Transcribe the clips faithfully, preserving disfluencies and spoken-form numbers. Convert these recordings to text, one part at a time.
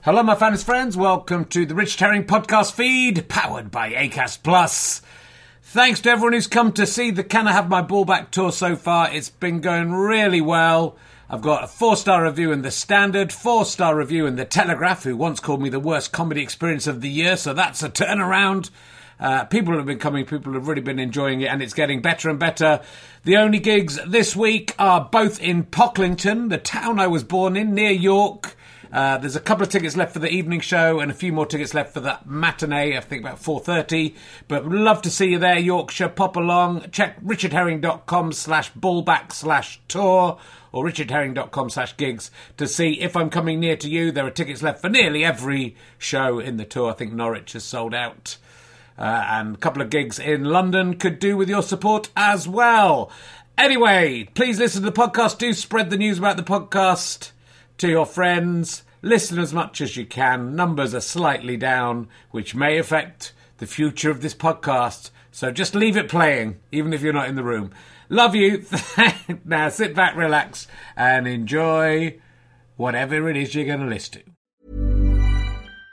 Hello, my fans friends. Welcome to the Richard Herring podcast feed, powered by Acast Plus. Thanks to everyone who's come to see the Can I Have My Ball Back tour so far. It's been going really well. I've got a four-star review in The Standard, four-star review in The Telegraph, who once called me the worst comedy experience of the year, so that's a turnaround. Uh, people have been coming, people have really been enjoying it, and it's getting better and better. The only gigs this week are both in Pocklington, the town I was born in, near York. Uh, there's a couple of tickets left for the evening show and a few more tickets left for the matinee, I think about four thirty. But would love to see you there, Yorkshire. Pop along. Check richardherring.com slash ballback slash tour or richardherring.com slash gigs to see if I'm coming near to you. There are tickets left for nearly every show in the tour. I think Norwich has sold out. Uh, and a couple of gigs in London could do with your support as well. Anyway, please listen to the podcast. Do spread the news about the podcast to your friends. Listen as much as you can. Numbers are slightly down, which may affect the future of this podcast. So just leave it playing, even if you're not in the room. Love you. Now sit back, relax, and enjoy whatever it is you're going to listen to.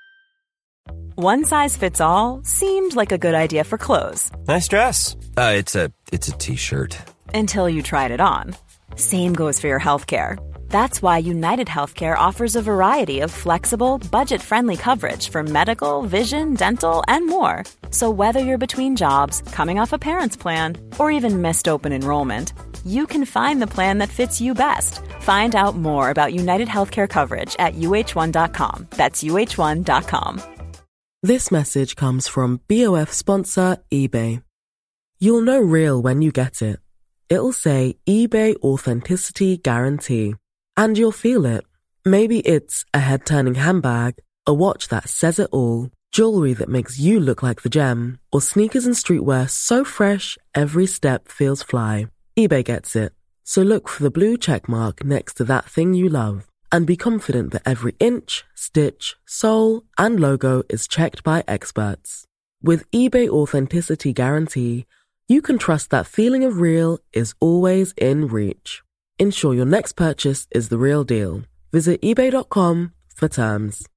One size fits all seemed like a good idea for clothes. Nice dress. Uh, it's a it's a t-shirt. Until you tried it on. Same goes for your healthcare. That's why United Healthcare offers a variety of flexible, budget-friendly coverage for medical, vision, dental, and more. So whether you're between jobs, coming off a parent's plan, or even missed open enrollment, you can find the plan that fits you best. Find out more about United Healthcare coverage at U H one dot com. That's U H one dot com. This message comes from B O F sponsor eBay. You'll know real when you get it. It'll say eBay Authenticity Guarantee. And you'll feel it. Maybe it's a head-turning handbag, a watch that says it all, jewelry that makes you look like the gem, or sneakers and streetwear so fresh every step feels fly. eBay gets it. So look for the blue check mark next to that thing you love and be confident that every inch, stitch, sole, and logo is checked by experts. With eBay Authenticity Guarantee, you can trust that feeling of real is always in reach. Ensure your next purchase is the real deal. Visit ebay dot com for terms.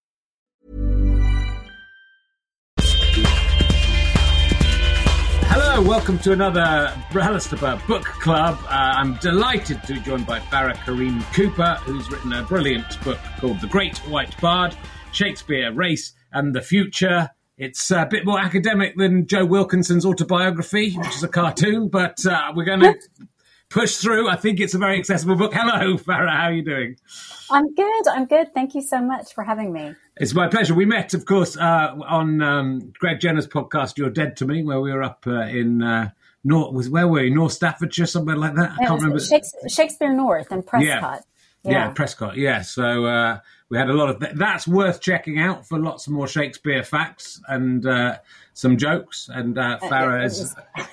Hello, welcome to another RHLSTP Book Club. Uh, I'm delighted to be joined by Farah Kareen Cooper, who's written a brilliant book called The Great White Bard, Shakespeare, Race and the Future. It's a bit more academic than Joe Wilkinson's autobiography, which is a cartoon, but uh, we're going to push through. I think it's a very accessible book. Hello, Farah. How are you doing? I'm good. I'm good. Thank you so much for having me. It's my pleasure. We met, of course, uh, on um, Greg Jenner's podcast, You're Dead to Me, where we were up uh, in uh, North, was where were we? North Staffordshire, somewhere like that. I it can't remember. Shakespeare, Shakespeare North and Prescott. Yeah, yeah. yeah Prescott. Yeah. So uh, we had a lot of th- that's worth checking out for lots more Shakespeare facts and uh, some jokes. And uh, Farah is.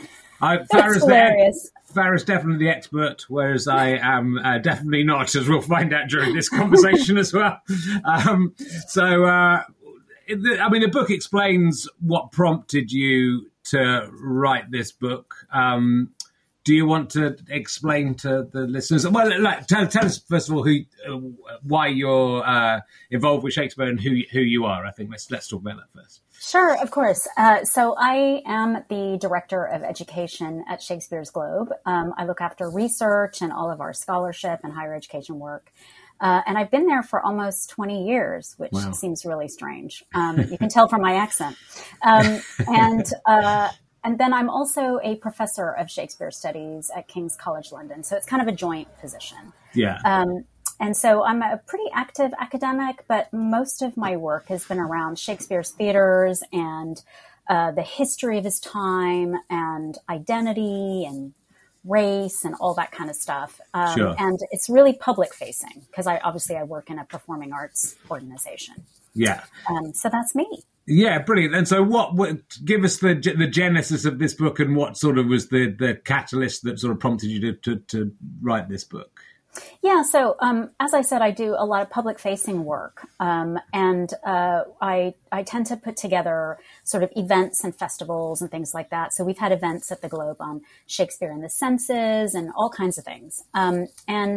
I, Farah's hilarious. Farah's definitely the expert, whereas I am uh, definitely not, as we'll find out during this conversation as well. Um, so, uh, the, I mean, the book explains what prompted you to write this book. Um, do you want to explain to the listeners? Well, like, tell, tell us first of all who, uh, why you're uh, involved with Shakespeare and who who you are. I think let's let's talk about that first. Sure, of course. Uh, so I am the Director of Education at Shakespeare's Globe. Um, I look after research and all of our scholarship and higher education work. Uh, and I've been there for almost twenty years, which wow. seems really strange. Um, you can tell from my accent. Um, and uh, and then I'm also a professor of Shakespeare Studies at King's College London. So it's kind of a joint position. Yeah. Um, And so I'm a pretty active academic, but most of my work has been around Shakespeare's theaters and uh, the history of his time and identity and race and all that kind of stuff. Um, sure. And it's really public facing because I obviously I work in a performing arts organization. Yeah. Um, so that's me. Yeah, brilliant. And so what, what give us the the genesis of this book and what sort of was the, the catalyst that sort of prompted you to, to, to write this book? Yeah, so um, as I said, I do a lot of public-facing work, um, and uh, I I tend to put together sort of events and festivals and things like that. So we've had events at the Globe on Shakespeare and the Senses and all kinds of things. Um, and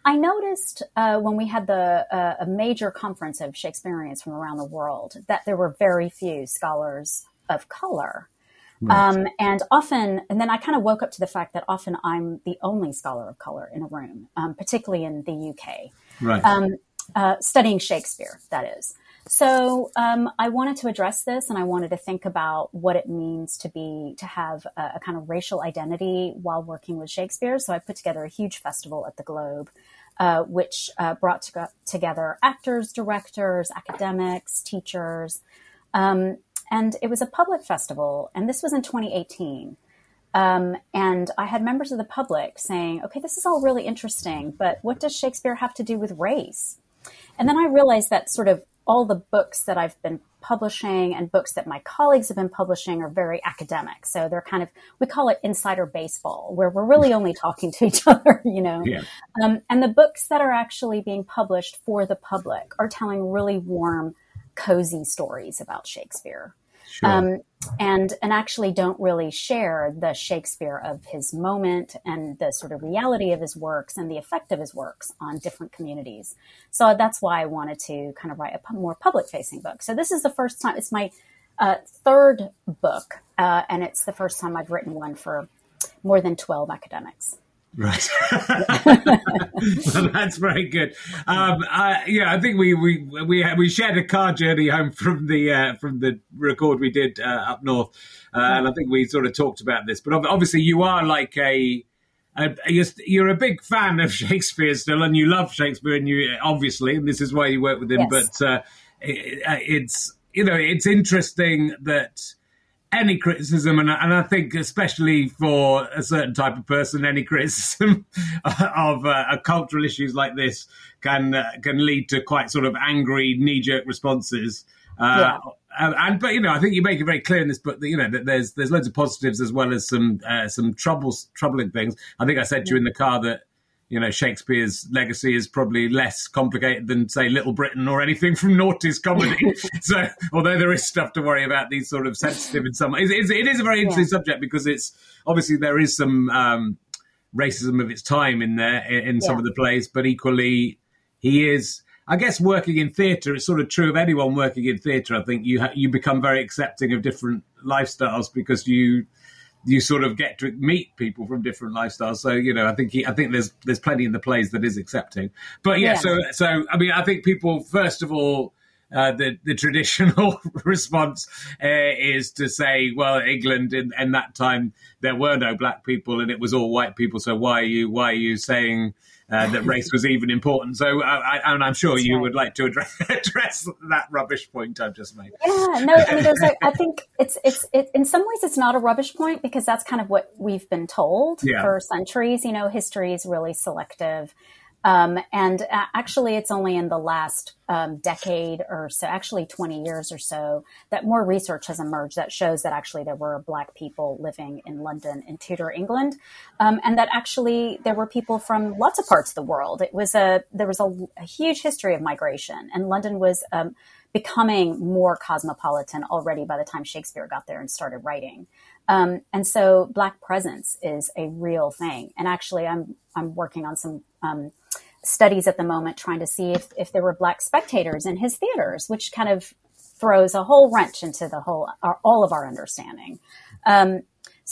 I noticed uh, when we had the uh, a major conference of Shakespeareans from around the world that there were very few scholars of color. Right. Um, and often, and then I kind of woke up to the fact that often I'm the only scholar of color in a room, um, particularly in the U K, right. um, uh, studying Shakespeare, that is. So um, I wanted to address this, and I wanted to think about what it means to be to have a, a kind of racial identity while working with Shakespeare. So I put together a huge festival at the Globe, uh, which uh, brought to, together actors, directors, academics, teachers, um, and it was a public festival. And this was in twenty eighteen. Um, and I had members of the public saying, "Okay, this is all really interesting, but what does Shakespeare have to do with race?" And then I realized that sort of all the books that I've been publishing and books that my colleagues have been publishing are very academic. So they're kind of, we call it insider baseball, where we're really only talking to each other, you know. Yeah. Um, and the books that are actually being published for the public are telling really warm, cozy stories about Shakespeare. Sure. Um, and and actually don't really share the Shakespeare of his moment and the sort of reality of his works and the effect of his works on different communities. So that's why I wanted to kind of write a more public-facing book. So this is the first time, it's my uh, third book, uh, and it's the first time I've written one for more than twelve academics. Right. Well, that's very good. Um, I, yeah, I think we we we we shared a car journey home from the uh, from the record we did uh, up north, uh, right. And I think we sort of talked about this. But obviously, you are like a, a you're a big fan of Shakespeare still, and you love Shakespeare, and you obviously, and this is why you work with him. Yes. But uh, it, it's you know it's interesting that any criticism, and, and I think especially for a certain type of person, any criticism of uh, cultural issues like this can uh, can lead to quite sort of angry, knee-jerk responses. Uh, yeah. and, and but you know, I think you make it very clear in this book that you know that there's there's loads of positives as well as some uh, some troubles troubling things. I think I said to you in the car that you know Shakespeare's legacy is probably less complicated than say Little Britain or anything from Naughty's comedy. So although there is stuff to worry about, these sort of sensitive in some, it, it is a very interesting yeah. subject because it's obviously there is some um, racism of its time in there in, in yeah. some of the plays, but equally he is. I guess working in theatre, it's sort of true of anyone working in theatre. I think you ha- you become very accepting of different lifestyles because you you sort of get to meet people from different lifestyles. So you know, I think he, I think there's there's plenty in the plays that is accepting. But yeah, yeah. so so I mean, I think people first of all. Uh, the, the traditional response uh, is to say, well, England in, in that time there were no black people and it was all white people. So why are you why are you saying uh, that race was even important? So, uh, I, and I'm sure That's you right. would like to address, address that rubbish point I've just made. Yeah, no, I mean, there's like, I think it's it's it, in some ways it's not a rubbish point because that's kind of what we've been told yeah. for centuries. You know, history is really selective. Um, and uh, actually, it's only in the last um, decade or so, actually twenty years or so, that more research has emerged that shows that actually there were black people living in London in Tudor England, um, and that actually there were people from lots of parts of the world. It was a there was a, a huge history of migration, and London was um, becoming more cosmopolitan already by the time Shakespeare got there and started writing. Um, and so black presence is a real thing. And actually, I'm I'm working on some um, studies at the moment trying to see if, if there were black spectators in his theaters, which kind of throws a whole wrench into the whole our, all of our understanding. Um,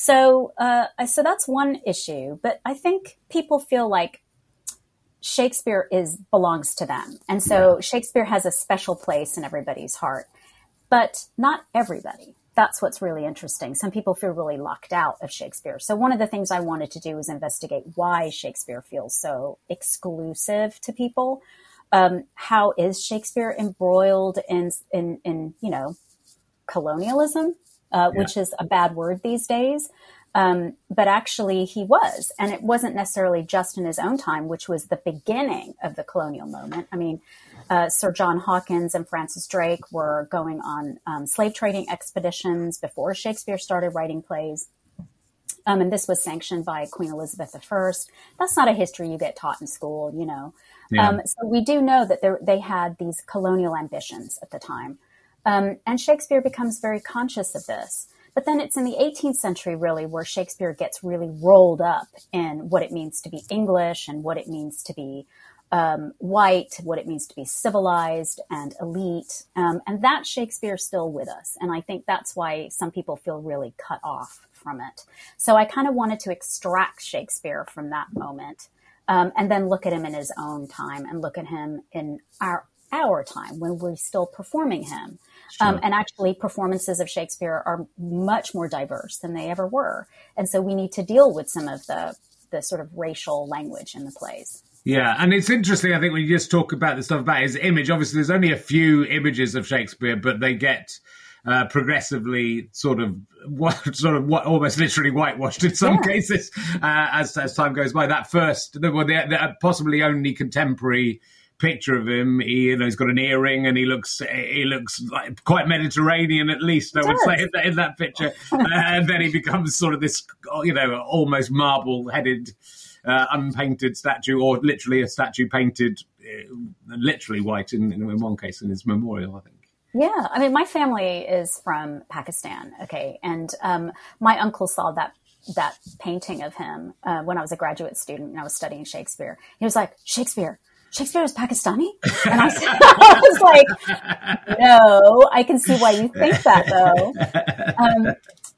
so uh, so that's one issue. But I think people feel like Shakespeare is belongs to them. And so yeah. Shakespeare has a special place in everybody's heart, but not everybody. That's what's really interesting. Some people feel really locked out of Shakespeare. So one of the things I wanted to do was investigate why Shakespeare feels so exclusive to people. Um, how is Shakespeare embroiled in, in, in you know, colonialism, uh, yeah. which is a bad word these days. Um, but actually he was, and it wasn't necessarily just in his own time, which was the beginning of the colonial moment. I mean, uh, Sir John Hawkins and Francis Drake were going on um, slave trading expeditions before Shakespeare started writing plays. Um, and this was sanctioned by Queen Elizabeth the First. That's not a history you get taught in school, you know. Yeah. Um, so we do know that there, they had these colonial ambitions at the time. Um, and Shakespeare becomes very conscious of this. But then it's in the eighteenth century, really, where Shakespeare gets really rolled up in what it means to be English and what it means to be um, white, what it means to be civilized and elite. Um, and that Shakespeare's still with us. And I think that's why some people feel really cut off from it. So I kind of wanted to extract Shakespeare from that moment, um, and then look at him in his own time and look at him in our our time when we're still performing him. Sure. Um, and actually performances of Shakespeare are much more diverse than they ever were. And so we need to deal with some of the, the sort of racial language in the plays. Yeah, and it's interesting, I think, when you just talk about the stuff about his image. Obviously, there's only a few images of Shakespeare, but they get uh, progressively sort of sort of almost literally whitewashed in some yeah. cases uh, as as time goes by. That first, the, well, the, the possibly only contemporary picture of him, he, you know, he's got an earring and he looks he looks like quite Mediterranean, at least I would say in that, in that picture. uh, and then he becomes sort of this, you know, almost marble-headed, uh, unpainted statue, or literally a statue painted uh, literally white in, in one case in his memorial, I think. Yeah, I mean, my family is from Pakistan, okay, and um, my uncle saw that that painting of him uh, when I was a graduate student and I was studying Shakespeare. He was like, Shakespeare. Shakespeare is Pakistani? And I, I was like, no, I can see why you think that, though. Um,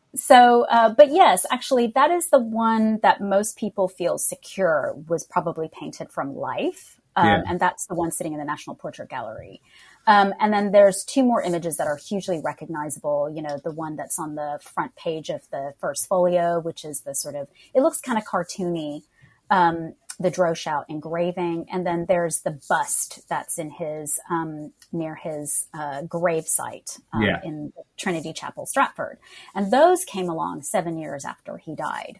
so, uh, but yes, actually, that is the one that most people feel secure was probably painted from life. Um, yeah. And that's the one sitting in the National Portrait Gallery. Um, and then there's two more images that are hugely recognizable. You know, the one that's on the front page of the first folio, which is the sort of, it looks kind of cartoony. Um, the Droeshout engraving, and then there's the bust that's in his um, near his uh, grave site um, yeah. in Trinity Chapel, Stratford, and those came along seven years after he died.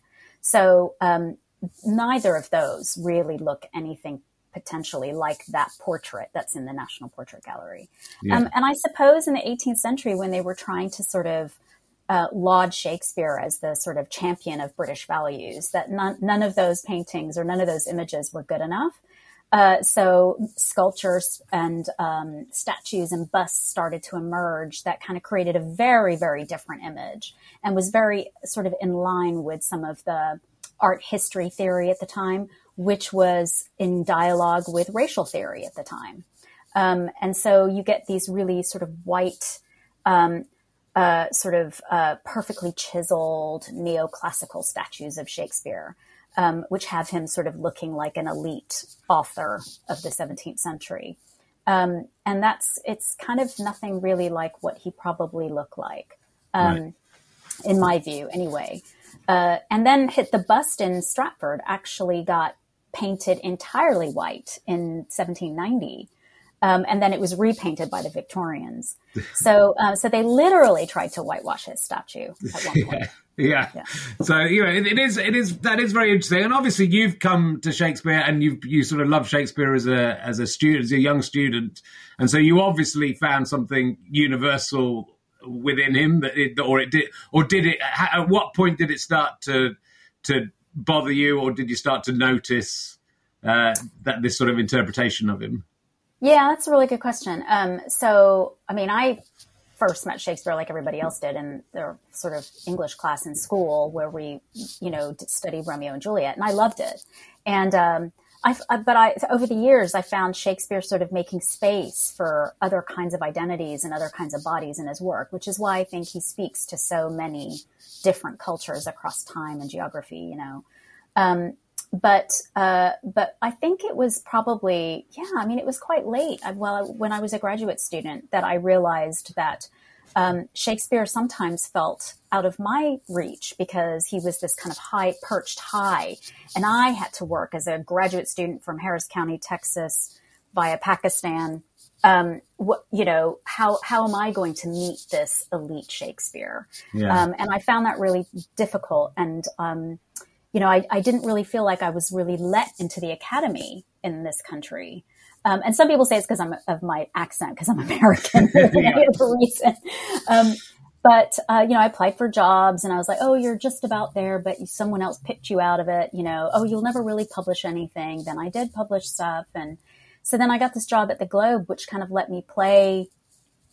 So um, neither of those really look anything potentially like that portrait that's in the National Portrait Gallery. Yeah. Um, and I suppose in the eighteenth century, when they were trying to sort of Uh, laud Shakespeare as the sort of champion of British values, that none, none of those paintings or none of those images were good enough. Uh, so sculptures and um, statues and busts started to emerge that kind of created a very, very different image and was very sort of in line with some of the art history theory at the time, which was in dialogue with racial theory at the time. Um, and so you get these really sort of white, um, Uh, sort of uh, perfectly chiseled neoclassical statues of Shakespeare, um, which have him sort of looking like an elite author of the seventeenth century. Um, and that's, it's kind of nothing really like what he probably looked like, um, right. in my view anyway. Uh, and then hit the bust in Stratford actually got painted entirely white in seventeen ninety. Um, and then it was repainted by the Victorians. So, uh, so they literally tried to whitewash his statue at one point. Yeah. yeah. So, you know, it, it is, it is, that is very interesting. And obviously you've come to Shakespeare and you you sort of love Shakespeare as a, as a student, as a young student. And so you obviously found something universal within him that it, or it did, or did it, at what point did it start to, to bother you, or did you start to notice, uh, that this sort of interpretation of him? Yeah, that's a really good question. Um, so, I mean, I first met Shakespeare like everybody else did in their sort of English class in school where we, you know, studied Romeo and Juliet, and I loved it. And, um, I, but I, over the years, I found Shakespeare sort of making space for other kinds of identities and other kinds of bodies in his work, which is why I think he speaks to so many different cultures across time and geography, you know. Um, But, uh, but I think it was probably, yeah, I mean, it was quite late. I, well, when I was a graduate student that I realized that, um, Shakespeare sometimes felt out of my reach because he was this kind of high perched high. And I had to work as a graduate student from Harris County, Texas via Pakistan. Um, what, you know, how, how am I going to meet this elite Shakespeare? Yeah. Um, and I found that really difficult. And, um, you know, I, I didn't really feel like I was really let into the academy in this country. Um, and some people say it's because I'm of my accent, because I'm American. Yeah. For reason. Um, but, uh, you know, I applied for jobs and I was like, oh, you're just about there, but someone else picked you out of it. You know, oh, you'll never really publish anything. Then I did publish stuff. And so then I got this job at the Globe, which kind of let me play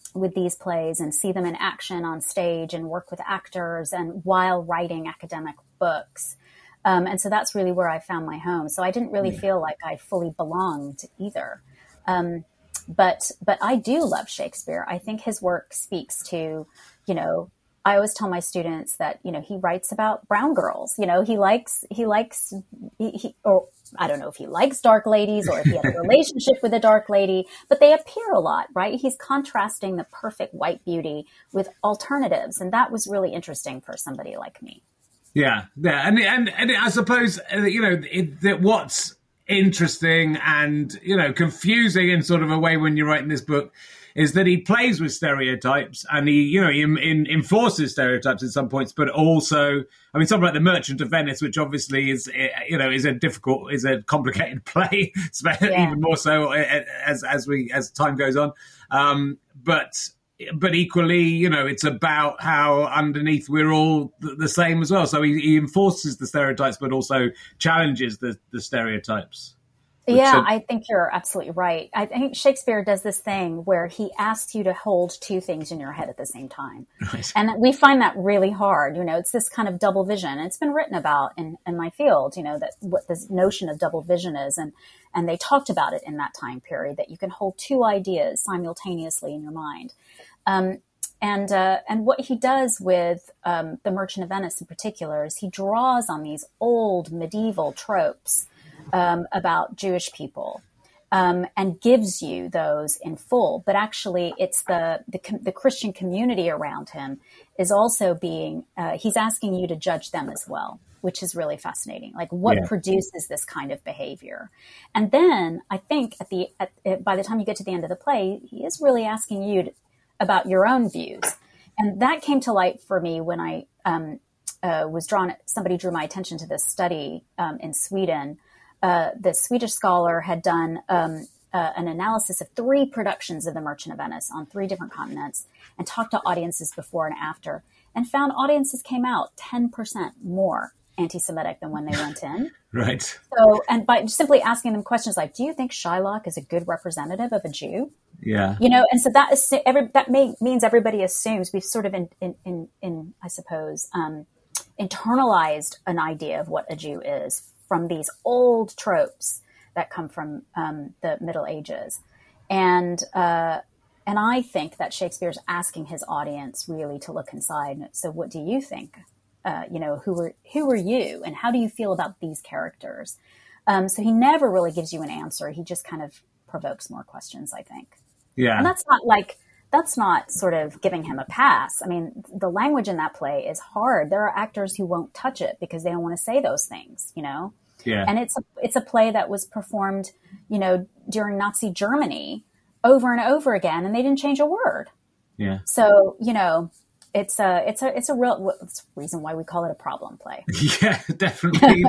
with these plays and see them in action on stage and work with actors and while writing academic books. Um, and so that's really where I found my home. So I didn't really yeah. feel like I fully belonged either. Um, but, but I do love Shakespeare. I think his work speaks to, you know, I always tell my students that, you know, he writes about brown girls, you know, he likes, he likes, he, he or I don't know if he likes dark ladies or if he had a relationship with a dark lady, but they appear a lot, right? He's contrasting the perfect white beauty with alternatives. And that was really interesting for somebody like me. Yeah. Yeah. And, and, and I suppose, you know, it, that what's interesting and, you know, confusing in sort of a way when you're writing this book is that he plays with stereotypes and he, you know, he in, enforces stereotypes at some points, but also, I mean, something like The Merchant of Venice, which obviously is, you know, is a difficult, is a complicated play, yeah. even more so as as we as time goes on. Um, but but equally, you know, it's about how underneath we're all the same as well. So he, he enforces the stereotypes, but also challenges the, the stereotypes. Yeah, so, I think you're absolutely right. I think Shakespeare does this thing where he asks you to hold two things in your head at the same time. Right. And we find that really hard. You know, it's this kind of double vision. It's been written about in, in my field, you know, that what this notion of double vision is. And, and they talked about it in that time period, that you can hold two ideas simultaneously in your mind. Um, and, uh, and what he does with um, The Merchant of Venice in particular is he draws on these old medieval tropes Um, about Jewish people, um, and gives you those in full. But actually, it's the, the the Christian community around him is also being, uh, he's asking you to judge them as well, which is really fascinating. Like what yeah. produces this kind of behavior? And then I think at the at, by the time you get to the end of the play, he is really asking you to, about your own views. And that came to light for me when I um, uh, was drawn, somebody drew my attention to this study um, in Sweden. Uh, the Swedish scholar had done um, uh, an analysis of three productions of The Merchant of Venice on three different continents and talked to audiences before and after and found audiences came out ten percent more anti-Semitic than when they went in. Right. So, and by simply asking them questions like, do you think Shylock is a good representative of a Jew? Yeah. You know, and so that is, every, that may, means everybody assumes we've sort of in, in, in, in I suppose, um, internalized an idea of what a Jew is from these old tropes that come from um, the Middle Ages. And uh, and I think that Shakespeare's asking his audience really to look inside. So what do you think? Uh, you know, who are, who are you? And how do you feel about these characters? Um, so he never really gives you an answer. He just kind of provokes more questions, I think. Yeah. And that's not like, that's not sort of giving him a pass. I mean, the language in that play is hard. There are actors who won't touch it because they don't want to say those things, you know? Yeah. And it's a, it's a play that was performed, you know, during Nazi Germany over and over again, and they didn't change a word. Yeah. So, you know, it's a, it's a, it's a real, it's a reason why we call it a problem play. Yeah, definitely.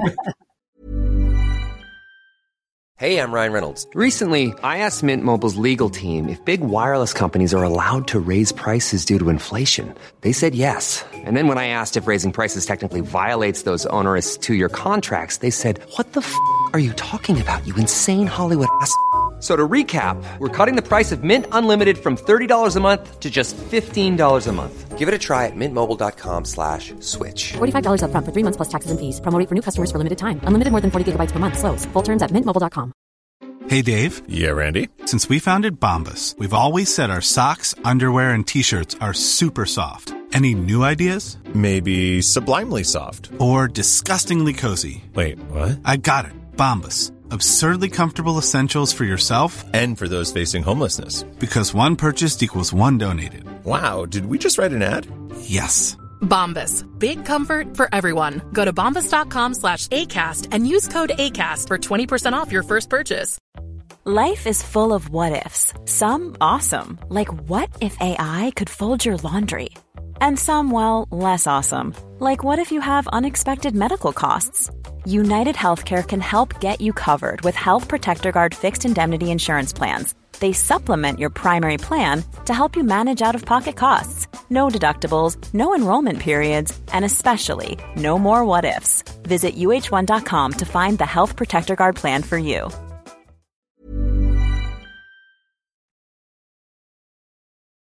Hey, I'm Ryan Reynolds. Recently, I asked Mint Mobile's legal team if big wireless companies are allowed to raise prices due to inflation. They said yes. And then when I asked if raising prices technically violates those onerous two-year contracts, they said, what the f*** are you talking about, you insane Hollywood ass f- So to recap, we're cutting the price of Mint Unlimited from thirty dollars a month to just fifteen dollars a month. Give it a try at mintmobile.com slash switch. forty-five dollars up front for three months plus taxes and fees. Promo rate for new customers for limited time. Unlimited more than forty gigabytes per month. Slows full terms at mint mobile dot com. Hey, Dave. Yeah, Randy. Since we founded Bombas, we've always said our socks, underwear, and T-shirts are super soft. Any new ideas? Maybe sublimely soft. Or disgustingly cozy. Wait, what? I got it. Bombas. Absurdly comfortable essentials for yourself and for those facing homelessness. Because one purchased equals one donated. Wow, did we just write an ad? Yes. Bombas. Big comfort for everyone. Go to bombas.com slash ACAST and use code ACAST for twenty percent off your first purchase. Life is full of what-ifs. Some awesome. Like what if A I could fold your laundry? And some, well, less awesome. Like what if you have unexpected medical costs? United Healthcare can help get you covered with Health Protector Guard fixed indemnity insurance plans. They supplement your primary plan to help you manage out-of-pocket costs. No deductibles, no enrollment periods, and especially no more what-ifs. Visit U H one dot com to find the Health Protector Guard plan for you.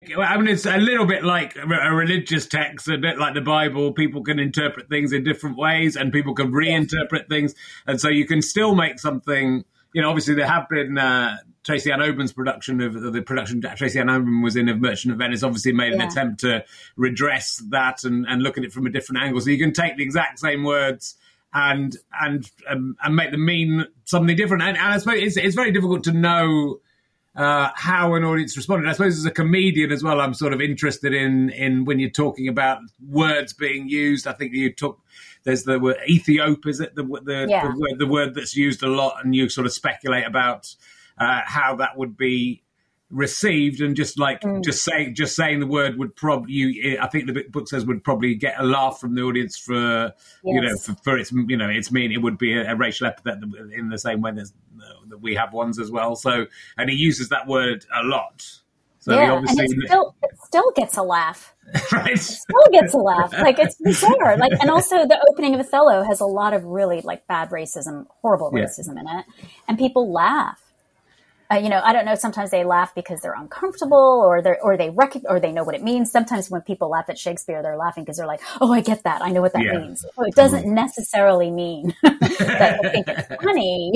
I mean, it's a little bit like a religious text, a bit like the Bible. People can interpret things in different ways, and people can reinterpret things. And so you can still make something, you know, obviously there have been uh, Tracy Ann Oben's production of the production Tracy Ann Oben was in of Merchant of Venice, obviously made an yeah. attempt to redress that and, and look at it from a different angle. So you can take the exact same words and and um, and make them mean something different. And, and I suppose it's, it's very difficult to know Uh, how an audience responded. I suppose as a comedian as well, I'm sort of interested in in when you're talking about words being used. I think you took there's the word Ethiop, is it the the, yeah. the, word, the word that's used a lot, and you sort of speculate about uh, how that would be received, and just like mm. just saying just saying the word would probably you I think the book says would probably get a laugh from the audience for yes. you know for, for its you know its meaning. It would be a, a racial epithet in the same way there's that we have ones as well. So, and he uses that word a lot. So yeah, he obviously and it still, it still gets a laugh. Right. It still gets a laugh. Like, it's bizarre. Like, and also the opening of Othello has a lot of really like bad racism, horrible yeah. racism in it, and people laugh. Uh, you know, I don't know. Sometimes they laugh because they're uncomfortable, or they or they rec- or they know what it means. Sometimes when people laugh at Shakespeare, they're laughing because they're like, "Oh, I get that. I know what that yeah. means." So it doesn't mm-hmm. necessarily mean that they think it's funny.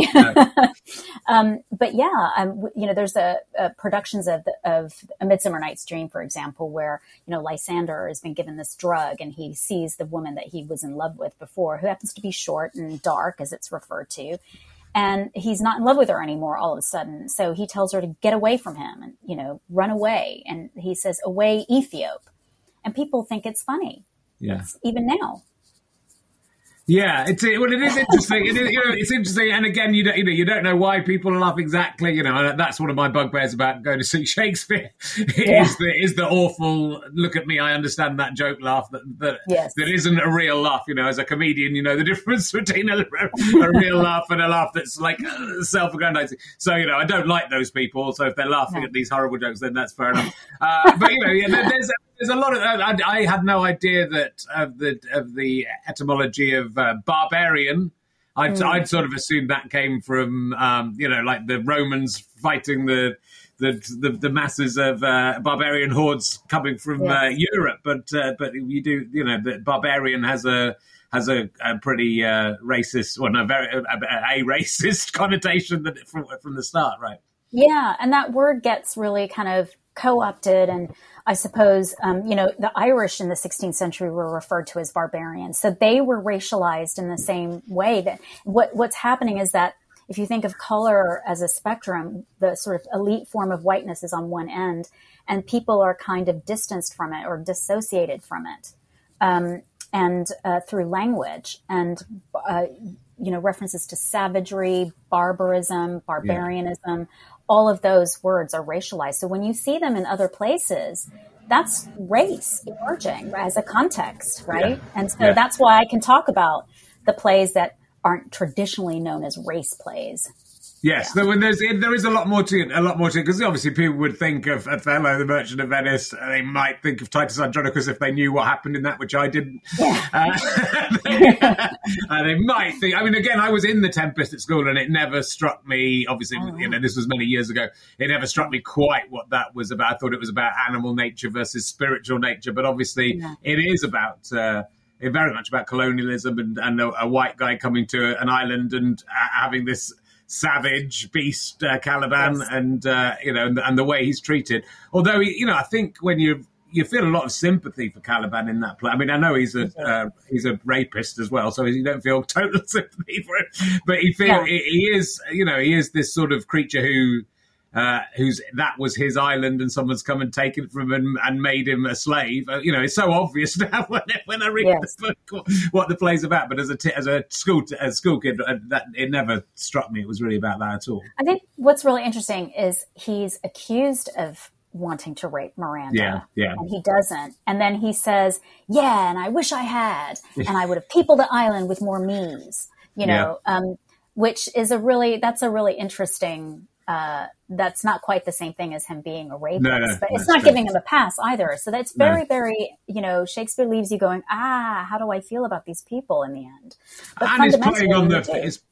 um, but yeah, um, you know, there's a, a productions of of A Midsummer Night's Dream, for example, where you know Lysander has been given this drug, and he sees the woman that he was in love with before, who happens to be short and dark, as it's referred to. And he's not in love with her anymore all of a sudden. So he tells her to get away from him and, you know, run away. And he says, away, Ethiop. And people think it's funny. Yeah. It's, even now. Yeah, it's well, it is interesting. It is, you know, it's interesting, and again, you don't, you know, you don't know why people laugh exactly. You know, and that's one of my bugbears about going to see Shakespeare. Yeah. is the is the awful look at me, I understand that joke laugh that that, yes. that isn't a real laugh. You know, as a comedian, you know the difference between a, a real laugh and a laugh that's like uh, self-aggrandizing. So you know, I don't like those people. So if they're laughing no. at these horrible jokes, then that's fair enough. Uh, but you know, yeah, there, there's. There's a lot of. I, I had no idea that of the of the etymology of uh, barbarian. I'd, mm. I'd sort of assumed that came from um, you know like the Romans fighting the the the, the masses of uh, barbarian hordes coming from yes. uh, Europe. But uh, but you do you know that barbarian has a has a, a pretty uh, racist, well, no, very a, a racist connotation that from from the start, right? Yeah, and that word gets really kind of co-opted, and I suppose, um, you know, the Irish in the sixteenth century were referred to as barbarians. So they were racialized in the same way. That what what's happening is that if you think of color as a spectrum, the sort of elite form of whiteness is on one end, and people are kind of distanced from it or dissociated from it, um, and uh, through language and, uh, you know, references to savagery, barbarism, barbarianism. Yeah. All of those words are racialized. So when you see them in other places, that's race emerging as a context, right? Yeah. And so yeah. that's why I can talk about the plays that aren't traditionally known as race plays. Yes, yeah. there, there's, there is a lot more to it, a lot more to it, because obviously people would think of Othello, the Merchant of Venice, and they might think of Titus Andronicus if they knew what happened in that, which I didn't. Yeah. Uh, they, uh, they might think, I mean, again, I was in The Tempest at school, and it never struck me, obviously, oh. you know, this was many years ago, it never struck me quite what that was about. I thought it was about animal nature versus spiritual nature, but obviously yeah. it is about... Uh, very much about colonialism and, and a, a white guy coming to an island and uh, having this savage beast uh, Caliban, yes. and uh, you know, and, and the way he's treated. Although, you know, I think when you you feel a lot of sympathy for Caliban in that play. I mean, I know he's a uh, he's a rapist as well, so you don't feel total sympathy for him. But you feel yeah. he, he is, you know, he is this sort of creature who. Uh, who's that was his island, and someone's come and taken it from him and made him a slave. Uh, you know, it's so obvious now when, when I read yes. the book what the play's about. But as a t- as a school t- as a school kid, uh, that it never struck me it was really about that at all. I think what's really interesting is he's accused of wanting to rape Miranda, yeah, yeah, and he doesn't. And then he says, "Yeah, and I wish I had, and I would have peopled the island with more me's." You know, yeah. um, which is a really that's a really interesting. Uh, that's not quite the same thing as him being a rapist, no, no, but it's no, not no. giving him a pass either. So that's very, no. very, you know, Shakespeare leaves you going, ah, how do I feel about these people in the end? But and it's playing on the, it's,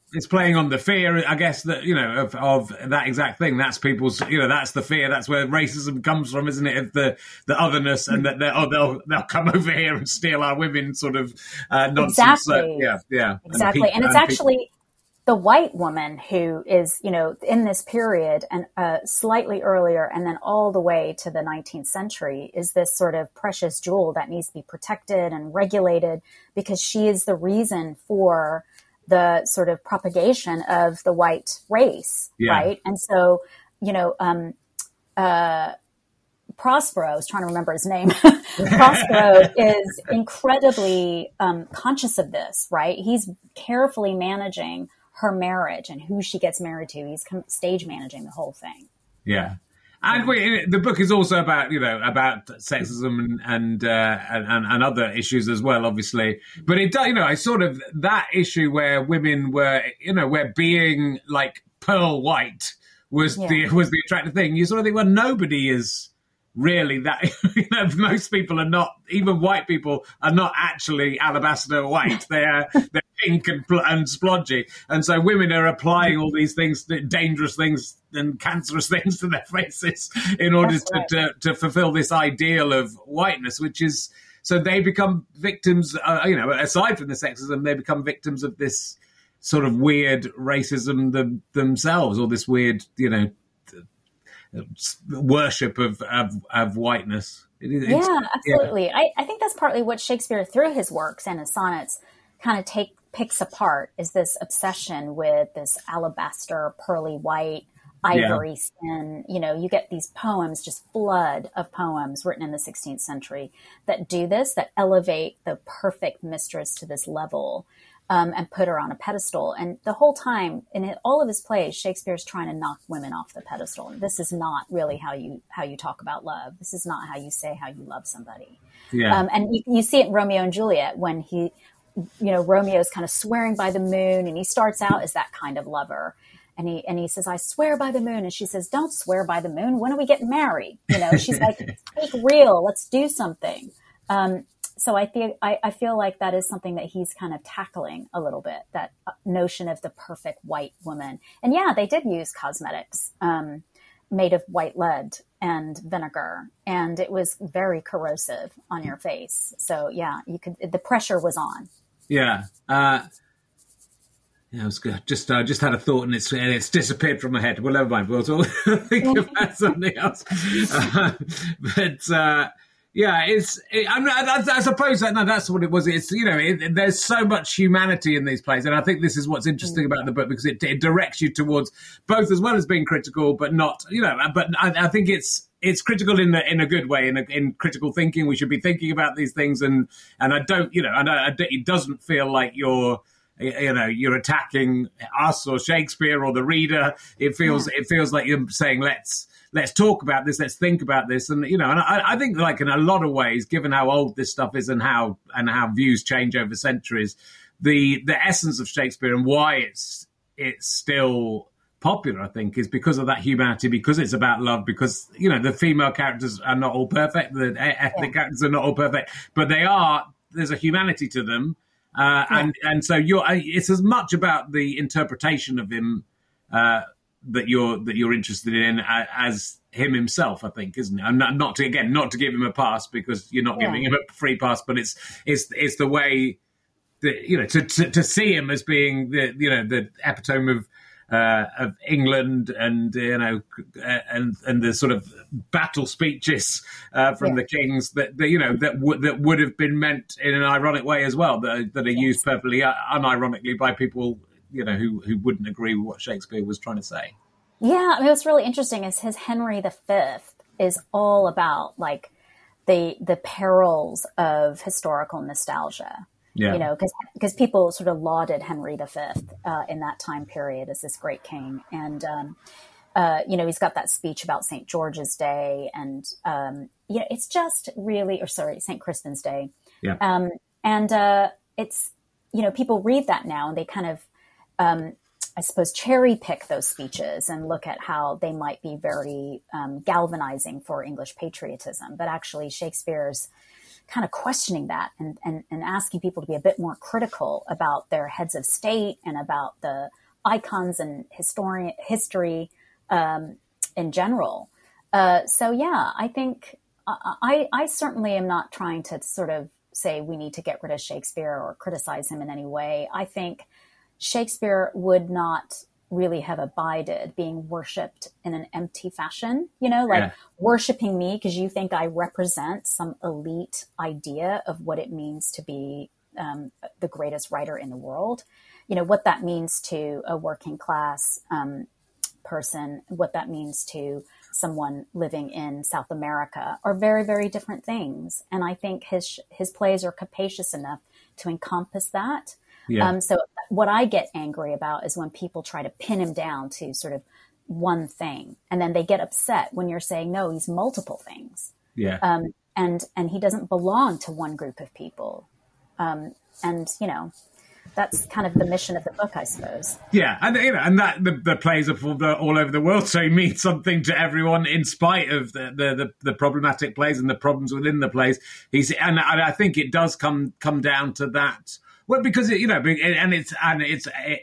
it's playing on the fear, I guess, that, you know, of, of that exact thing. That's people's, you know, that's the fear. That's where racism comes from, isn't it? Of the, the otherness, and that oh, they'll they'll come over here and steal our women, sort of uh, nonsense. Exactly. So, yeah, yeah, exactly. And, and it's and actually people, the white woman who is, you know, in this period and uh, slightly earlier, and then all the way to the nineteenth century, is this sort of precious jewel that needs to be protected and regulated, because she is the reason for the sort of propagation of the white race, yeah. right? And so, you know, um, uh, Prospero, I was trying to remember his name. Prospero is incredibly um, conscious of this, right? He's carefully managing her marriage and who she gets married to. He's stage managing the whole thing. Yeah. And we, the book is also about, you know, about sexism and and, uh, and and other issues as well, obviously. But it, you know, I sort of that issue where women were, you know, where being like pearl white was yeah. the was the attractive thing. You sort of think, well, nobody is really that. You know, most people are not, even white people are not actually alabaster white. They're they're pink and, and splodgy, and so women are applying all these things, dangerous things and cancerous things to their faces in order to, right. to to fulfill this ideal of whiteness, which is, so they become victims. Uh, you know, aside from the sexism, they become victims of this sort of weird racism them, themselves, or this weird, you know, worship of of, of whiteness. It, yeah, absolutely. Yeah. I, I think that's partly what Shakespeare, through his works and his sonnets, kind of take picks apart, is this obsession with this alabaster, pearly white, ivory yeah. skin. You know, you get these poems, just flood of poems written in the sixteenth century that do this, that elevate the perfect mistress to this level um, and put her on a pedestal. And the whole time, in all of his plays, Shakespeare's trying to knock women off the pedestal. This is not really how you how you talk about love. This is not how you say how you love somebody. Yeah. Um, and you, you see it in Romeo and Juliet when he, you know, Romeo's kind of swearing by the moon, and he starts out as that kind of lover. And he, and he says, I swear by the moon. And she says, don't swear by the moon. When are we getting married? You know, she's like, take real, let's do something. Um, so I think, I, I feel like that is something that he's kind of tackling a little bit, that notion of the perfect white woman. And yeah, they did use cosmetics, um, made of white lead and vinegar, and it was very corrosive on your face. So yeah, you could, the pressure was on. Yeah. Uh, yeah, I was good. Just, uh, just had a thought, and it's and it's disappeared from my head. Well, never mind. We'll talk, think about something else. Uh, but uh, yeah, it's. It, I, I, I suppose that no, that's what it was. It's, you know, it, there's so much humanity in these plays, and I think this is what's interesting about the book, because it, it directs you towards both, as well as being critical, but not, you know. But I, I think it's. It's critical in the, in a good way, in a, in critical thinking. We should be thinking about these things, and, and I don't, you know, and I, I, it doesn't feel like you're, you know, you're attacking us or Shakespeare or the reader. It feels, yeah. it feels like you're saying, let's, let's talk about this, let's think about this, and you know, and I, I think, like, in a lot of ways, given how old this stuff is and how and how views change over centuries, the the essence of Shakespeare and why it's it's still popular, I think, is because of that humanity, because it's about love, because, you know, the female characters are not all perfect, the ethnic yeah. characters are not all perfect, but they are, there's a humanity to them. Uh, yeah. and, and so you're, it's as much about the interpretation of him uh, that you're, that you're interested in as him himself, I think, isn't it? And not, not to, again, not to give him a pass, because you're not yeah. giving him a free pass, but it's, it's, it's the way that, you know, to, to, to see him as being the, you know, the epitome of, Uh, of England, and you know, and and the sort of battle speeches uh, from yeah. the kings that, that you know that would that would have been meant in an ironic way as well, that, that are yes. used perfectly uh, unironically by people, you know, who who wouldn't agree with what Shakespeare was trying to say. Yeah, I mean, what's really interesting is his Henry the Fifth is all about like the the perils of historical nostalgia. Yeah. You know, because because people sort of lauded Henry the Fifth uh, in that time period as this great king. And, um, uh, you know, he's got that speech about Saint George's Day. And, um, you know, it's just really, or sorry, Saint Crispin's Day. Yeah. Um, and uh, it's, you know, people read that now and they kind of, um, I suppose, cherry pick those speeches and look at how they might be very um, galvanizing for English patriotism. But actually, Shakespeare's kind of questioning that and, and, and asking people to be a bit more critical about their heads of state and about the icons and historian history um, in general. Uh, so, yeah, I think I, I certainly am not trying to sort of say we need to get rid of Shakespeare or criticize him in any way. I think Shakespeare would not really have abided being worshipped in an empty fashion, you know, like yeah. worshiping me because you think I represent some elite idea of what it means to be um, the greatest writer in the world. You know, what that means to a working class um, person, what that means to someone living in South America are very, very different things. And I think his his plays are capacious enough to encompass that. Yeah. Um, so what I get angry about is when people try to pin him down to sort of one thing, and then they get upset when you're saying, no, he's multiple things. Yeah. Um, and, and he doesn't belong to one group of people. Um, and, you know, that's kind of the mission of the book, I suppose. Yeah, and you know, and that the, the plays are performed all over the world, so he means something to everyone, in spite of the the, the, the problematic plays and the problems within the plays. He's and, and I think it does come come down to that. Well, because it, you know, and it's and it's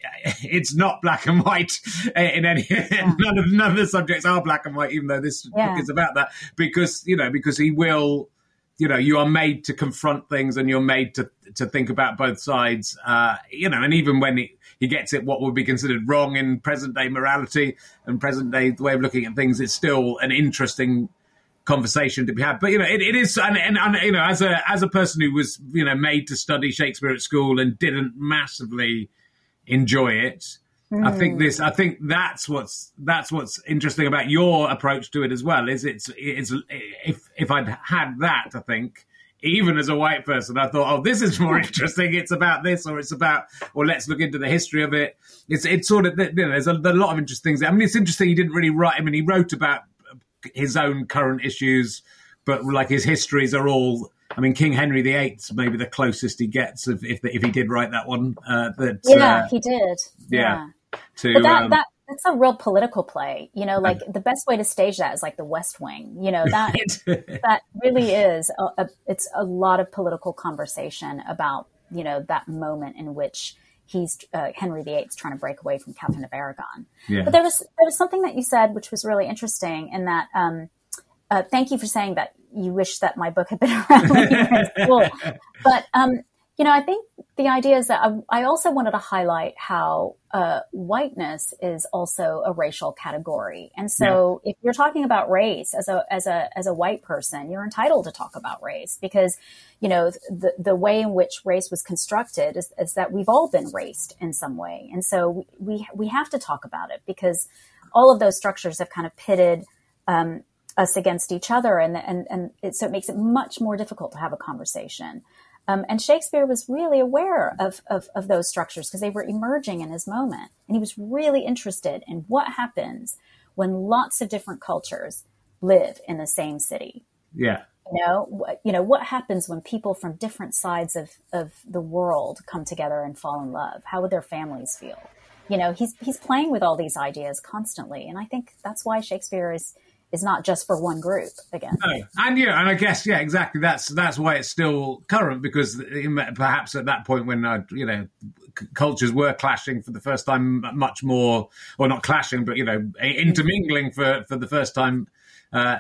it's not black and white in any yeah. none of none of the subjects are black and white, even though this yeah. book is about that. Because you know, because he will. You know, you are made to confront things and you're made to to think about both sides, uh, you know, and even when he, he gets it, what would be considered wrong in present-day morality and present-day way of looking at things, it's still an interesting conversation to be had. But, you know, it, it is, and, and, and, you know, as a as a person who was, you know, made to study Shakespeare at school and didn't massively enjoy it, I think this. I think that's what's that's what's interesting about your approach to it as well. Is it's it's if if I'd had that, I think even as a white person, I thought, oh, this is more interesting. It's about this, or it's about, or let's look into the history of it. It's it's sort of, you know, there's a, there's a lot of interesting things. I mean, it's interesting. He didn't really write. I mean, he wrote about his own current issues, but like his histories are all. I mean, King Henry the Eighth may be the closest he gets if if, if he did write that one. Uh, that yeah, uh, he did. Yeah. yeah. To, but that, um, that that's a real political play, you know, like the best way to stage that is like the West Wing, you know, that that really is a, a, it's a lot of political conversation about, you know, that moment in which he's uh, Henry the Eighth trying to break away from Catherine of Aragon. Yeah. But there was there was something that you said which was really interesting in that. Um, uh, thank you for saying that you wish that my book had been around when you were in school. But um, you know, I think the idea is that I, I also wanted to highlight how uh, whiteness is also a racial category. And so yeah. if you're talking about race as a, as a, as a white person, you're entitled to talk about race because, you know, the, the way in which race was constructed is, is that we've all been raced in some way. And so we, we, we have to talk about it because all of those structures have kind of pitted, um, us against each other. And, and, and it, so it makes it much more difficult to have a conversation. Um, and Shakespeare was really aware of, of, of those structures because they were emerging in his moment. And he was really interested in what happens when lots of different cultures live in the same city. Yeah. You know, what, you know, what happens when people from different sides of, of the world come together and fall in love? How would their families feel? You know, he's, he's playing with all these ideas constantly. And I think that's why Shakespeare is, is not just for one group again. No. And yeah, and I guess, yeah, exactly. That's that's why it's still current because perhaps at that point when, uh, you know, c- cultures were clashing for the first time much more, or not clashing, but, you know, intermingling for, for the first time. Uh,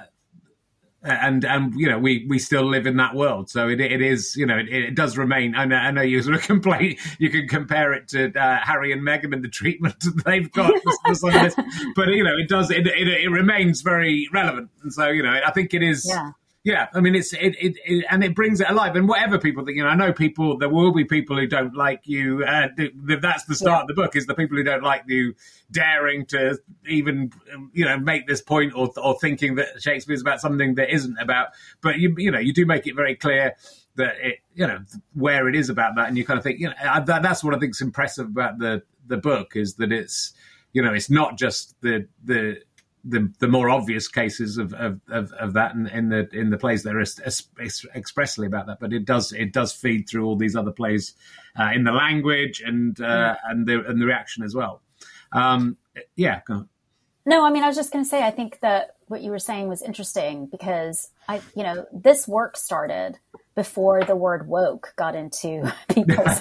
and, and you know, we, we still live in that world. So it it is, you know, it, it does remain. I know, I know you sort of complain, you can compare it to uh, Harry and Meghan and the treatment they've got for, for some of this. But, you know, it does, it, it, it remains very relevant. And so, you know, I think it is. Yeah. Yeah, I mean, it's it, it, it and it brings it alive. And whatever people think, you know, I know people, there will be people who don't like you. Uh, that's the start yeah. of the book, is the people who don't like you daring to even, you know, make this point or or thinking that Shakespeare's about something that isn't about. But, you you know, you do make it very clear that, it, you know, where it is about that. And you kind of think, you know, that, that's what I think is impressive about the, the book is that it's, you know, it's not just the the... The, the more obvious cases of of, of, of that in, in the in the plays that are es- es- expressly about that, but it does it does feed through all these other plays uh, in the language and uh, yeah. and the and the reaction as well. Um, yeah, go on. No, I mean I was just going to say I think that what you were saying was interesting because I you know this work started before the word woke got into people's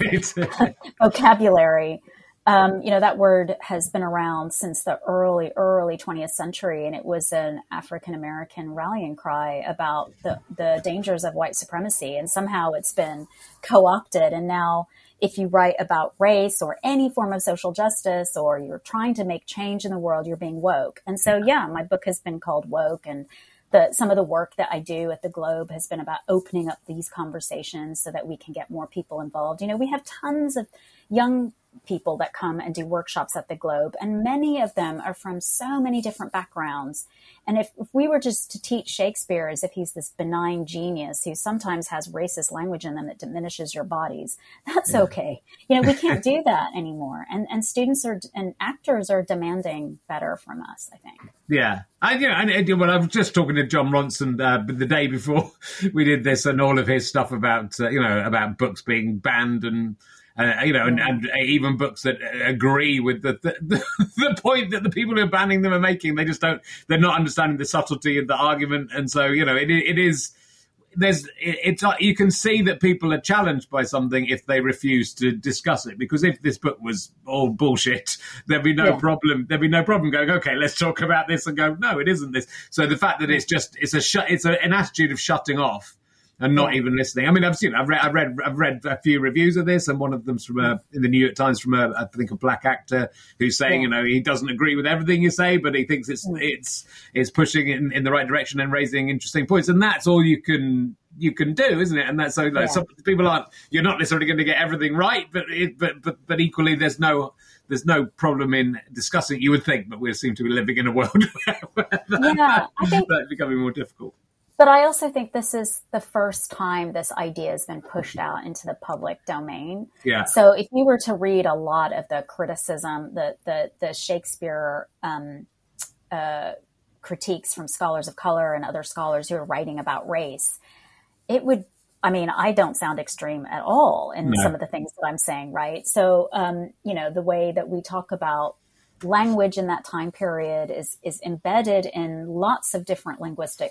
vocabulary. Um, you know, that word has been around since the early, early twentieth century, and it was an African-American rallying cry about the, the dangers of white supremacy. And somehow it's been co-opted. And now if you write about race or any form of social justice, or you're trying to make change in the world, you're being woke. And so, yeah, my book has been called Woke, and the, some of the work that I do at the Globe has been about opening up these conversations so that we can get more people involved. You know, we have tons of young people that come and do workshops at the Globe, and many of them are from so many different backgrounds. And if, if we were just to teach Shakespeare as if he's this benign genius who sometimes has racist language in them that diminishes your bodies, that's yeah. okay. You know, we can't do that anymore. And and students are and actors are demanding better from us, I think. Yeah. I, you know, and, well, I was just talking to John Ronson uh, the day before we did this, and all of his stuff about, uh, you know, about books being banned and, Uh, you know, and, and even books that agree with the, the the point that the people who are banning them are making. They just don't, they're not understanding the subtlety of the argument. And so, you know, it it is, there's, it, it's, you can see that people are challenged by something if they refuse to discuss it. Because if this book was all bullshit, there'd be no yeah. problem, there'd be no problem going, okay, let's talk about this, and go, no, it isn't this. So the fact that it's just, it's a, sh- it's a, an attitude of shutting off and not even listening. I mean, I've seen, I've read, I've read, I've read a few reviews of this, and one of them's from a, in the New York Times from a, I think, a black actor who's saying, yeah. you know, he doesn't agree with everything you say, but he thinks it's it's it's pushing in, in the right direction and raising interesting points, and that's all you can you can do, isn't it? And that's so like, yeah. some people aren't. You're not necessarily going to get everything right, but it, but but but equally, there's no. There's no problem in discussing. You would think, but we seem to be living in a world where that, yeah, I think that's becoming more difficult. But I also think this is the first time this idea has been pushed out into the public domain. Yeah. So if you were to read a lot of the criticism, the the, the Shakespeare um, uh, critiques from scholars of color and other scholars who are writing about race, it would, I mean, I don't sound extreme at all in no. some of the things that I'm saying, right? So, um, you know, the way that we talk about language in that time period is is embedded in lots of different linguistic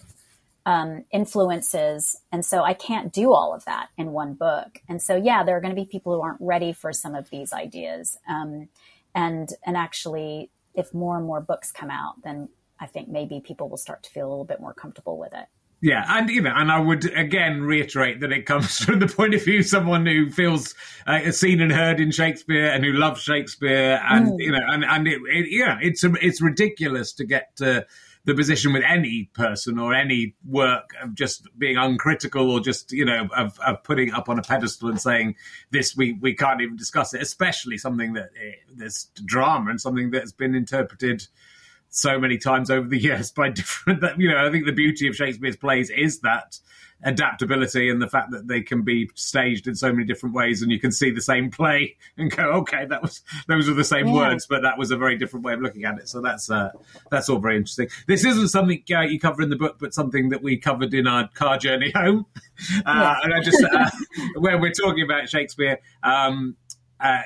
Um, influences. And so I can't do all of that in one book. And so, yeah, there are going to be people who aren't ready for some of these ideas. Um, and, and actually, if more and more books come out, then I think maybe people will start to feel a little bit more comfortable with it. Yeah, and you know, and I would again reiterate that it comes from the point of view of someone who feels uh, seen and heard in Shakespeare and who loves Shakespeare, and mm. you know, and and it, it, yeah, it's it's ridiculous to get to the position with any person or any work of just being uncritical, or just, you know, of, of putting it up on a pedestal and saying this, we, we can't even discuss it, especially something that uh, there's drama and something that's been interpreted so many times over the years by different, that, you know, I think the beauty of Shakespeare's plays is that adaptability and the fact that they can be staged in so many different ways, and you can see the same play and go, okay, that was those were the same yeah. words, but that was a very different way of looking at it. So that's uh, that's all very interesting. This isn't something uh, you cover in the book, but something that we covered in our car journey home. Uh, yeah. And I just uh, where we're talking about Shakespeare. Um, uh,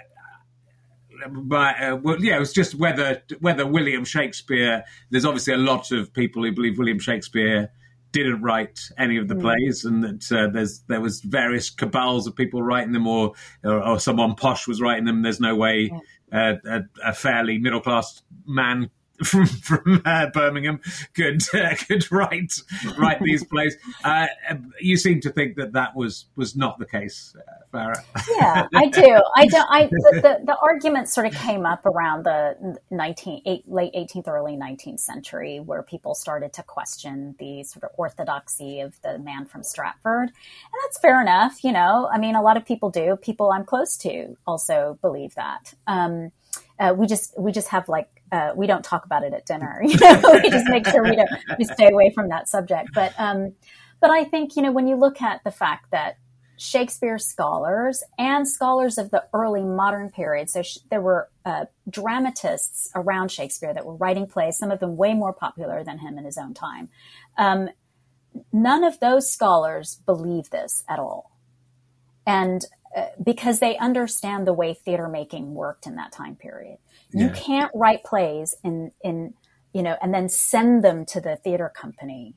But uh, well, yeah, it was just whether whether William Shakespeare. There's obviously a lot of people who believe William Shakespeare didn't write any of the mm. plays, and that uh, there's there was various cabals of people writing them, or or, or someone posh was writing them. There's no way uh, a, a fairly middle class man from from uh, Birmingham could uh, could write write these plays. Uh, you seem to think that that was was not the case, uh, Farah. Yeah, I do. I do. I the, the, the argument sort of came up around the nineteen late eighteenth, early nineteenth century, where people started to question the sort of orthodoxy of the man from Stratford, and that's fair enough. You know, I mean, a lot of people do. People I'm close to also believe that. Um, uh, we just we just have like. Uh, we don't talk about it at dinner, you know, we just make sure we don't, we stay away from that subject. But, um, but I think, you know, when you look at the fact that Shakespeare scholars and scholars of the early modern period, so sh- there were, uh, dramatists around Shakespeare that were writing plays, some of them way more popular than him in his own time. Um, none of those scholars believe this at all. And uh, because they understand the way theater making worked in that time period. You yeah. can't write plays in, in, you know, and then send them to the theater company,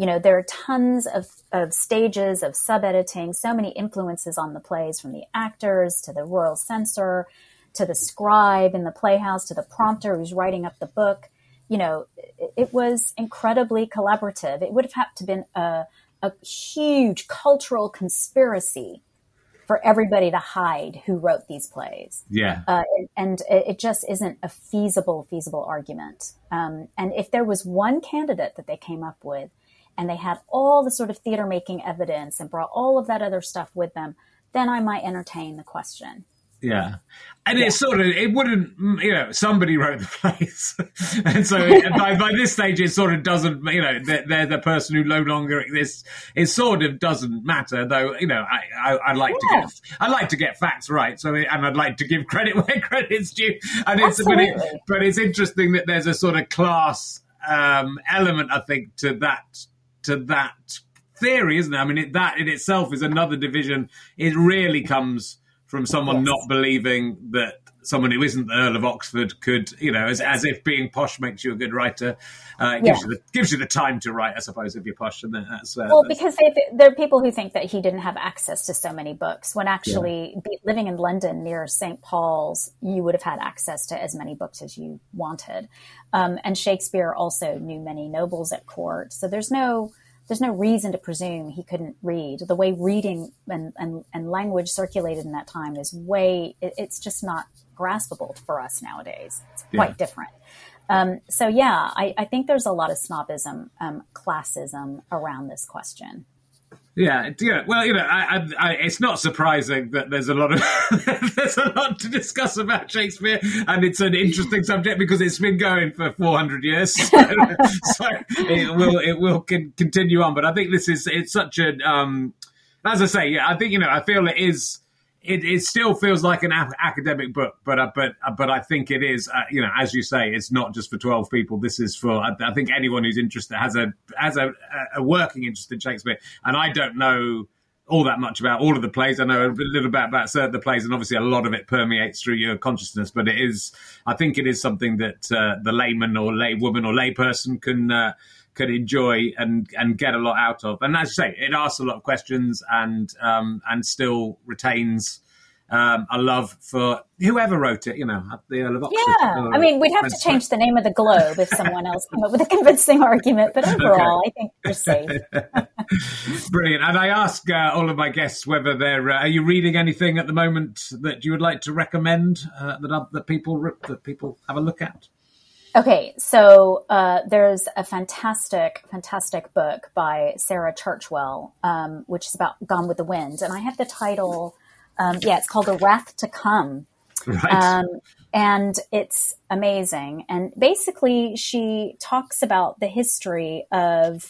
You know, there are tons of, of stages of sub-editing, so many influences on the plays, from the actors to the royal censor, to the scribe in the playhouse, to the prompter who's writing up the book. You know, it, it was incredibly collaborative. It would have had to been a, a huge cultural conspiracy for everybody to hide who wrote these plays. Yeah. Uh, and it, it just isn't a feasible, feasible argument. Um, and if there was one candidate that they came up with, and they had all the sort of theater making evidence and brought all of that other stuff with them, then I might entertain the question. Yeah. And Yeah. it's sort of, it wouldn't, you know, somebody wrote the plays. And so by, by this stage, it sort of doesn't, you know, they're, they're the person who no longer exists. It sort of doesn't matter, though, you know, I, I, I like Yeah. to get, I like to get facts right. So, and I'd like to give credit where credit's due. And it's, but, it, Absolutely. but it's interesting that there's a sort of class um, element, I think, to that, to that theory, isn't it? I mean, it, that in itself is another division. It really comes from someone Yes. not believing that someone who isn't the Earl of Oxford could, you know, as, as if being posh makes you a good writer. Uh, it gives, Yeah. you the, gives you the time to write, I suppose, if you're posh. And that's, uh, Well, that's, because they, there are people who think that he didn't have access to so many books, when actually be, living in London near Saint Paul's, you would have had access to as many books as you wanted. Um, and Shakespeare also knew many nobles at court. So there's no... There's no reason to presume he couldn't read. The way reading and, and, and language circulated in that time is way, it, it's just not graspable for us nowadays. It's quite Yeah. different. Um, so yeah, I, I think there's a lot of snobism, um, classism around this question. Yeah, it- yeah. Well, you know, I, I, I, it's not surprising that there's a lot of there's a lot to discuss about Shakespeare, and it's an interesting subject because it's been going for four hundred years, so, so it will it will con- continue on. But I think this is it's such a um, as I say, yeah, I think you know, I feel it is. It, it still feels like an ap- academic book, but uh, but uh, but I think it is. Uh, you know, as you say, it's not just for twelve people. This is for I, I think anyone who's interested has a has a, a working interest in Shakespeare. And I don't know all that much about all of the plays. I know a little bit about certain of the plays, and obviously a lot of it permeates through your consciousness. But it is, I think, it is something that uh, the layman or lay woman or lay person can. Uh, can enjoy and and get a lot out of. And as you say, it asks a lot of questions and um, and still retains um, a love for whoever wrote it, you know, the Earl of Oxford. Yeah. I mean, we'd have to change the name of the Globe if someone else came up with a convincing argument, but overall, I think we're safe. Brilliant. And I ask uh, all of my guests whether they're, uh, are you reading anything at the moment that you would like to recommend uh, that, that people that people have a look at? Okay, so uh, there's a fantastic, fantastic book by Sarah Churchwell, um, which is about Gone with the Wind. And I have the title, um, yeah, it's called A Wrath to Come. Right. Um, and it's amazing. And basically, she talks about the history of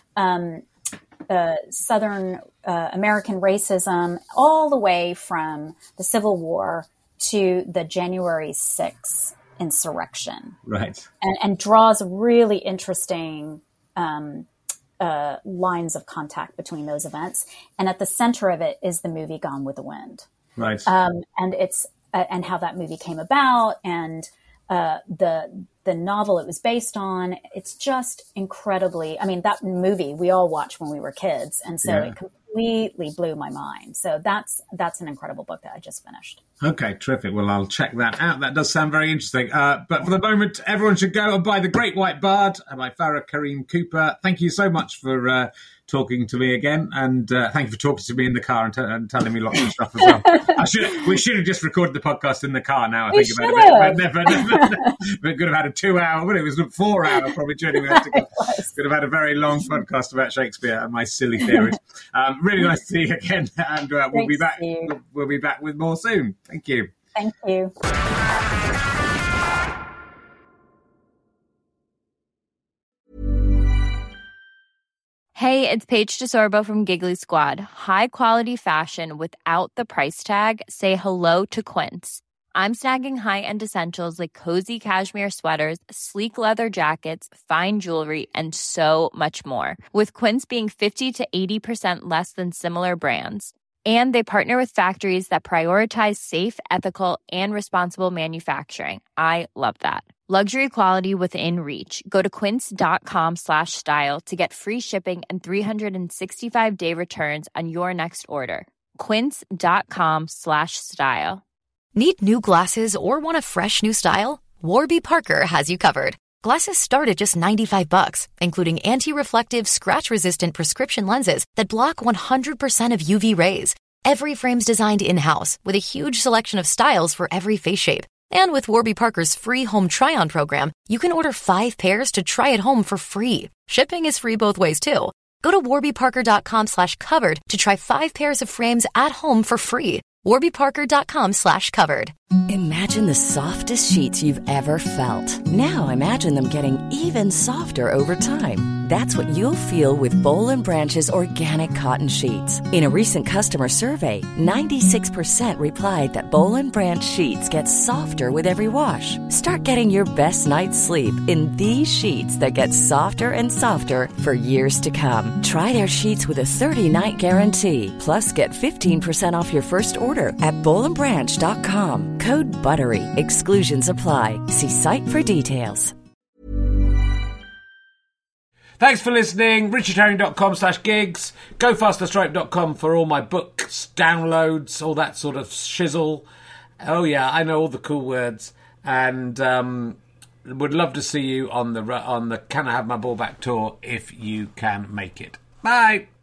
um, uh, Southern uh, American racism all the way from the Civil War to the January sixth insurrection. Right. And, and draws really interesting um, uh, lines of contact between those events. And at the center of it is the movie Gone with the Wind. Right. Um, and it's uh, and how that movie came about and uh, the the novel it was based on. It's just incredibly. I mean, that movie we all watched when we were kids, and so Yeah. it completely blew my mind. So that's that's an incredible book that I just finished. Okay, terrific. Well, I'll check that out. That does sound very interesting. Uh, but for the moment, everyone should go and buy The Great White Bard by Farah Kareem Cooper. Thank you so much for uh, talking to me again, and uh, thank you for talking to me in the car and, t- and telling me lots of stuff as well. I should, we should have just recorded the podcast in the car now. I We think about should it. have. Never, never, never. We could have had a two-hour, but it was a four-hour probably journey we had to go. Could have had a very long podcast about Shakespeare and my silly theories. Um, really nice to see you again, and uh, we'll Great be to back. see you. We'll, we'll be back with more soon. Thank you. Thank you. Hey, it's Paige DeSorbo from Giggly Squad. High quality fashion without the price tag. Say hello to Quince. I'm snagging high-end essentials like cozy cashmere sweaters, sleek leather jackets, fine jewelry, and so much more. With Quince being fifty to eighty percent less than similar brands. And they partner with factories that prioritize safe, ethical, and responsible manufacturing. I love that. Luxury quality within reach. Go to quince.com slash style to get free shipping and three sixty-five day returns on your next order. Quince.com slash style. Need new glasses or want a fresh new style? Warby Parker has you covered. Glasses start at just ninety-five bucks, including anti-reflective, scratch-resistant prescription lenses that block one hundred percent of U V rays. Every frame's designed in-house with a huge selection of styles for every face shape. And with Warby Parker's free home try-on program, you can order five pairs to try at home for free. Shipping is free both ways, too. Go to warbyparker.com slash covered to try five pairs of frames at home for free. warbyparker.com slash covered. Imagine the softest sheets you've ever felt. Now imagine them getting even softer over time. That's what you'll feel with Boll and Branch's organic cotton sheets. In a recent customer survey, ninety-six percent replied that Boll and Branch sheets get softer with every wash. Start getting your best night's sleep in these sheets that get softer and softer for years to come. Try their sheets with a thirty-night guarantee. Plus, get fifteen percent off your first order at boll and branch dot com. Code BUTTERY. Exclusions apply. See site for details. Thanks for listening. richard herring dot com slash gigs. go faster stripe dot com for all my books, downloads, all that sort of shizzle. Oh, yeah, I know all the cool words. And um, would love to see you on the on the Can I Have My Ball Back tour if you can make it. Bye.